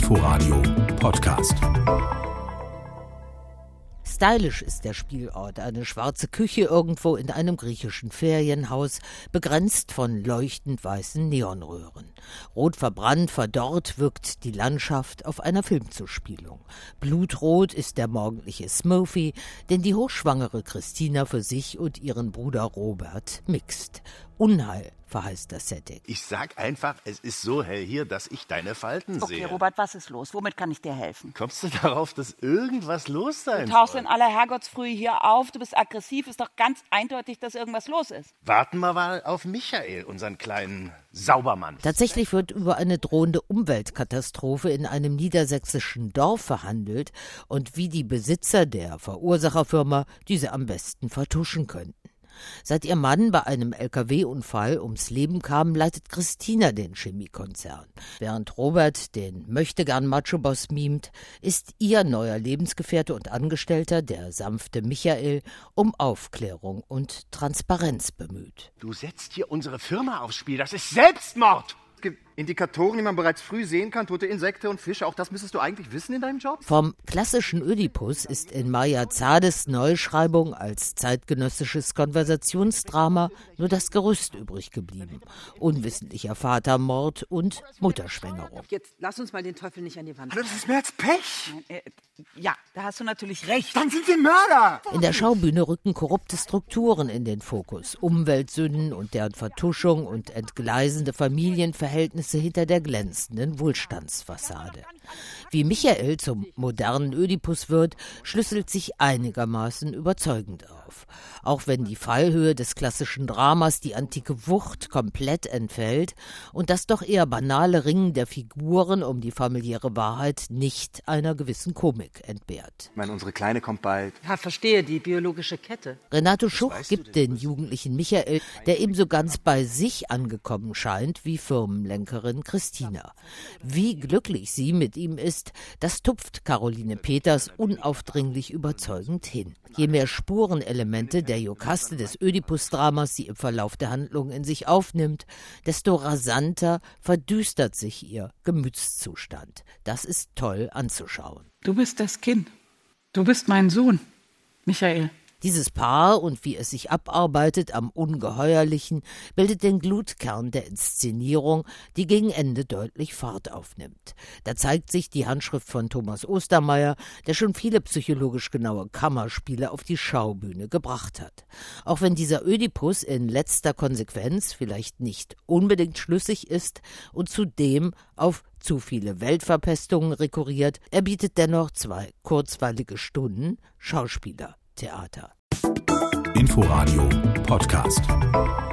Inforadio Podcast. Stylisch ist der Spielort, eine schwarze Küche irgendwo in einem griechischen Ferienhaus, begrenzt von leuchtend weißen Neonröhren. Rot verbrannt, verdorrt wirkt die Landschaft auf einer Filmzuspielung. Blutrot ist der morgendliche Smoothie, den die hochschwangere Christina für sich und ihren Bruder Robert mixt. Unheil verheißt das Setting. Ich sag einfach, es ist so hell hier, dass ich deine Falten sehe. Okay, Robert, was ist los? Womit kann ich dir helfen? Kommst du darauf, dass irgendwas los sein Du tauchst soll? in aller Herrgottsfrühe hier auf, du bist aggressiv, ist doch ganz eindeutig, dass irgendwas los ist. Warten wir mal auf Michael, unseren kleinen Saubermann. Tatsächlich wird über eine drohende Umweltkatastrophe in einem niedersächsischen Dorf verhandelt und wie die Besitzer der Verursacherfirma diese am besten vertuschen könnten. Seit ihr Mann bei einem LKW-Unfall ums Leben kam, leitet Christina den Chemiekonzern. Während Robert den Möchtegern-Macho-Boss mimt, ist ihr neuer Lebensgefährte und Angestellter, der sanfte Michael, um Aufklärung und Transparenz bemüht. Du setzt hier unsere Firma aufs Spiel, das ist Selbstmord! Es gibt Indikatoren, die man bereits früh sehen kann, tote Insekten und Fische. Auch das müsstest du eigentlich wissen in deinem Job? Vom klassischen Ödipus ist in Maja Zades Neuschreibung als zeitgenössisches Konversationsdrama nur das Gerüst übrig geblieben. Unwissentlicher Vatermord und Mutterschwängerung. Jetzt lass uns mal den Teufel nicht an die Wand. Hallo, das ist mehr als Pech. Ja, da hast du natürlich recht. Dann sind wir Mörder. In der Schaubühne rücken korrupte Strukturen in den Fokus. Umweltsünden und deren Vertuschung und entgleisende Familienverhältnisse hinter der glänzenden Wohlstandsfassade. Wie Michael zum modernen Ödipus wird, schlüsselt sich einigermaßen überzeugend auf. Auch wenn die Fallhöhe des klassischen Dramas die antike Wucht komplett entfällt und das doch eher banale Ringen der Figuren um die familiäre Wahrheit nicht einer gewissen Komik entbehrt. Ich meine, unsere Kleine kommt bald. Ja, verstehe, die biologische Kette. Renato Schuch gibt den jugendlichen Michael, der ebenso ganz bei sich angekommen scheint wie Firmenlenkerin Christina. Wie glücklich sie mit ihm ist, das tupft Caroline Peters unaufdringlich überzeugend hin. Je mehr Spurenelemente der Jokaste des Ödipus-Dramas sie im Verlauf der Handlung in sich aufnimmt, desto rasanter verdüstert sich ihr Gemütszustand. Das ist toll anzuschauen. Du bist das Kind. Du bist mein Sohn, Michael. Dieses Paar und wie es sich abarbeitet am Ungeheuerlichen bildet den Glutkern der Inszenierung, die gegen Ende deutlich Fahrt aufnimmt. Da zeigt sich die Handschrift von Thomas Ostermeier, der schon viele psychologisch genaue Kammerspiele auf die Schaubühne gebracht hat. Auch wenn dieser Ödipus in letzter Konsequenz vielleicht nicht unbedingt schlüssig ist und zudem auf zu viele Weltverpestungen rekurriert, er bietet dennoch 2 kurzweilige Stunden Schauspielertheater. Inforadio Podcast.